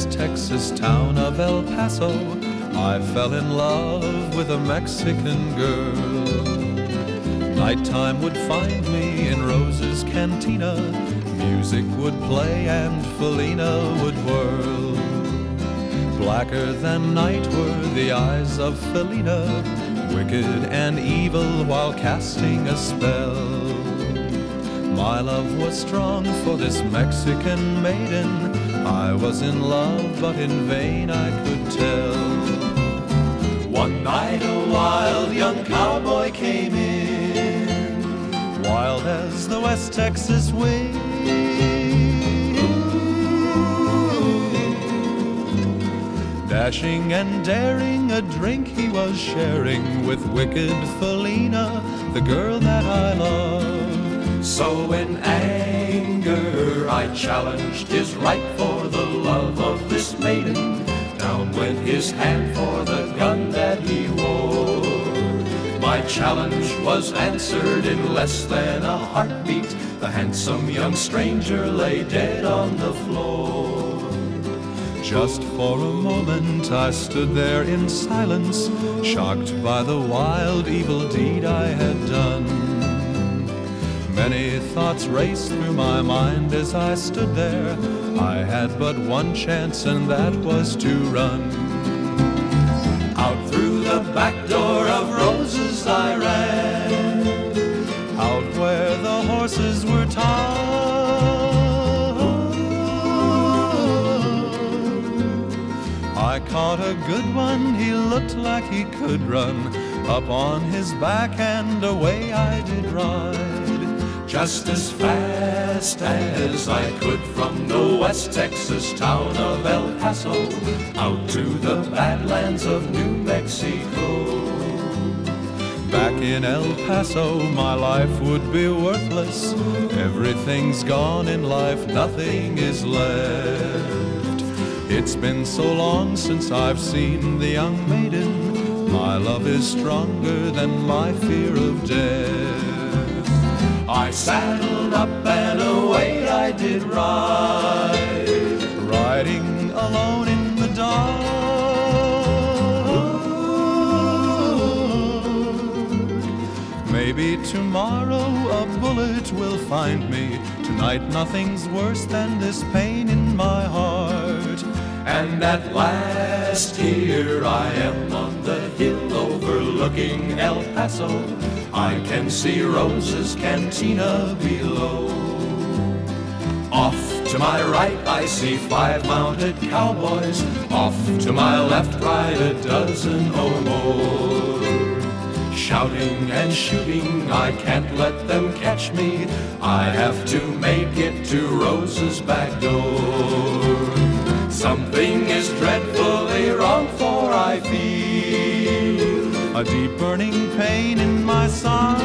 West Texas town of El Paso, I fell in love with a Mexican girl. Nighttime would find me in Rose's cantina. Music would play and Felina would whirl. Blacker than night were the eyes of Felina, wicked and evil while casting a spell. My love was strong for this Mexican maiden. I was in love, but in vain I could tell. One night a wild young cowboy came in, wild as the West Texas wind. Dashing and daring, a drink he was sharing with wicked Felina, the girl that I love. So in anger I challenged his right for the love of this maiden. Down went his hand for the gun that he wore. My challenge was answered in less than a heartbeat. The handsome young stranger lay dead on the floor. Just for a moment I stood there in silence, shocked by the wild evil deed I had done. Many thoughts raced through my mind as I stood there. I had but one chance, and that was to run. Out through the back door of Rose's I ran, out where the horses were tied. I caught a good one, he looked like he could run. Up on his back and away I did ride, just as fast as I could from the West Texas town of El Paso out to the badlands of New Mexico. Back in El Paso my life would be worthless. Everything's gone in life, nothing is left. It's been so long since I've seen the young maiden. My love is stronger than my fear of death. I saddled up and away I did ride, riding alone in the dark. Maybe tomorrow a bullet will find me. Tonight nothing's worse than this pain in my heart. And at last here I am on the hill overlooking El Paso. I can see Rose's cantina below. Off to my right I see 5 mounted cowboys. Off to my left ride a dozen or more. Shouting and shooting, I can't let them catch me. I have to make it to Rose's back door. Something is dreadfully wrong, for I feel a deep burning pain in my side.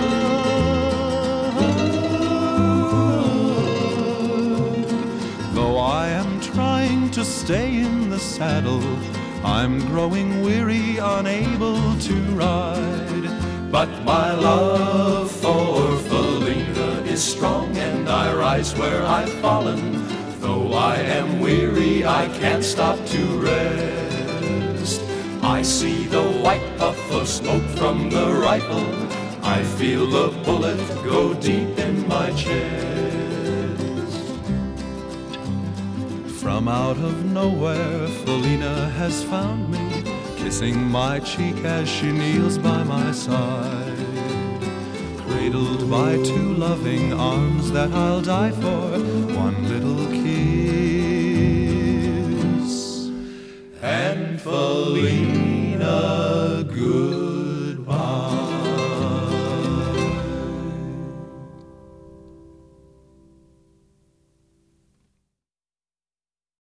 Though I am trying to stay in the saddle, I'm growing weary, unable to ride. But my love for Felina is strong, and I rise where I've fallen. Though I am weary, I can't stop to rest. I see the white puff of smoke from the rifle. I feel the bullet go deep in my chest. From out of nowhere, Felina has found me, kissing my cheek as she kneels by my side. Cradled by 2 loving arms that I'll die for, one